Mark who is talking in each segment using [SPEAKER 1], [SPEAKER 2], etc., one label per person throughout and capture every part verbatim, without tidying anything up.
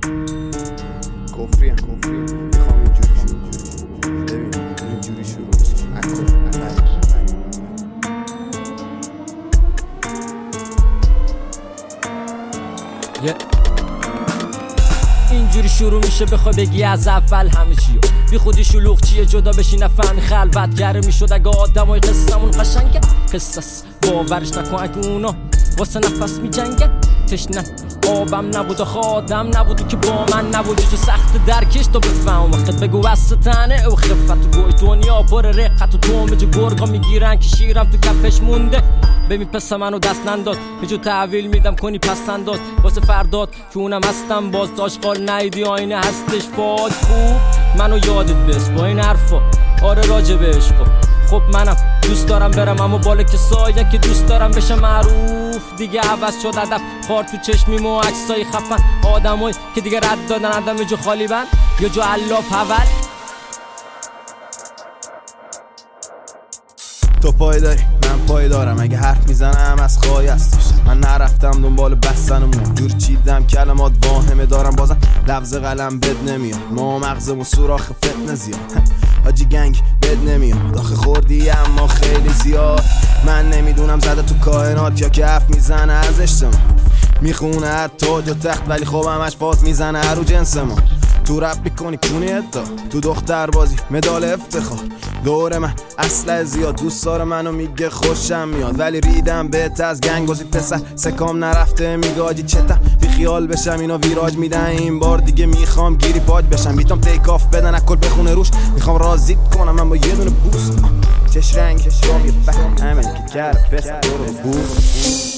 [SPEAKER 1] کفری هم کفری میخوام اینجوری شروع ببین اینجوری شروع اکو
[SPEAKER 2] اینجوری شروع میشه بخوای بگی از اول همه چیو بی خودی شلوغ چیه جدا بشی نفهمی خلوت گره میشد اگه آدمای قصه‌مون قشنگه قصص باورش نکن اگه اونا واسه نفس میجنگه تشنه آبم نبود آخه آدم نبود که با من نبود جو سخت درکش تا بفهم وقت بگو وسطنه او خفت و گوی دنیا پر رقت و تومه جو گرگا میگیرن که شیرم تو کفش مونده ببین پس منو دست ننداز یه جو تحویل میدم کنی پس انداز واسه فرداد که اونم هستم باز داشقال نیدی آینه هستش فاد خوب منو یادت بس با این حرفا آره راجب عشقا خب منم دوست دارم برم اما بالا که سایه که دوست دارم بشه معروف دیگه عوض شد ادب خار تو چشمیم و عکسای خفن آدمایی که دیگه رد دادن آدم جو خالی بند یا جو علاف اول
[SPEAKER 1] تو پای داری من پای دارم اگه حرف میزنم از خواهی هستش من نرفتم دنبال بستنمون جور چیدم کلمات واهمه دارم بازم لفظ قلم بد نمیاد ما مغزمون سوراخ فتنه زیاد حاجی گنگ بد نمیاد آخه خوردی اما خیلی زیاد من نمیدونم زده تو کائنات یا که حرف میزنه از اجتماع میخونه حتی تاج و تخت ولی خب همش فاز میزنه رو جنس ما تو رپ میکنی کونی ادا تو دختر بازی مدال افتخار دور من اصلا زیاد دوست داره منو میگه خوشم میاد ولی ریدم بهت از گنگ بازی پسر سکام نرفته میگه آجی چتم بی خیال بشم اینا ویراج میدن این بار دیگه میخوام گیری پاج بشم بیتام تیک آف بدن اکل بخونه روش میخوام رازیت کنم من با یه دونه بوس چش رنگ چشم یه فهم همین که کرد پسر برو بوس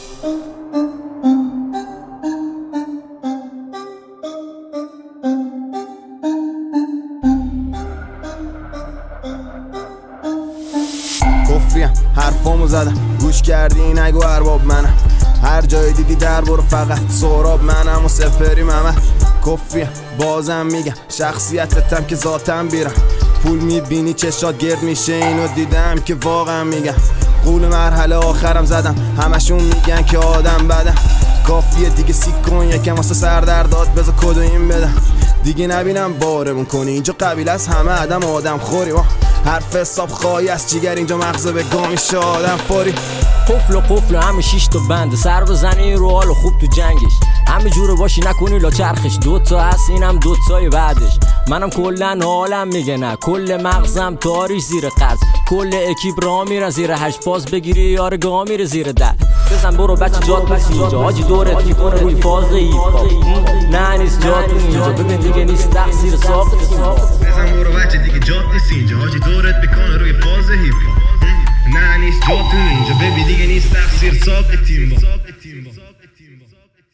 [SPEAKER 1] کفریم حرفامو زدم گوش کردی نگو ارباب منم هر جای دیدی در برو فقط سهراب منم و سپری ممه کفریم بازم میگم شخصیتتم که ذاتم بیرم پول میبینی چشات گرد میشه اینو دیدم که واقعا میگم قول مرحله آخرم زدم همشون میگن که آدم بدم کافیه دیگه سیک کن یکم واسه سردرداد بذار کدو این بدم دیگه نبینم بارمون کنی اینجا قبیله از همه آدم آدم خوری حرف حساب خواهی از جیگر اینجا مغزه به گا میشه آدم فوری
[SPEAKER 2] قفل و قفل و همه شیش تا بنده سر بزنی رو حال و خوب تو جنگش همه جوره باشی نکنی لا چرخش دوتا هست اینم دوتای بعدش منم کلن حالم میگه نه کل مغزم تاریش زیر قرض کل اکیپ را میرن زیر هشت فاز بگیری یار گا میره زیر در بزن برو بچه جات نیست اینجا حاجی دورت میکنه روی فاز هیپ هاپ نه نیست جات اینجا ببین دیگه نیست تقصیر ساخت
[SPEAKER 3] بزن برو بچه دیگه جات نیست اینجا حاجی دورت میکنه روی فاز هیپ هاپ نه نیست جاتون اینجا ببین دیگه نیست تقصیر ساخت تیم با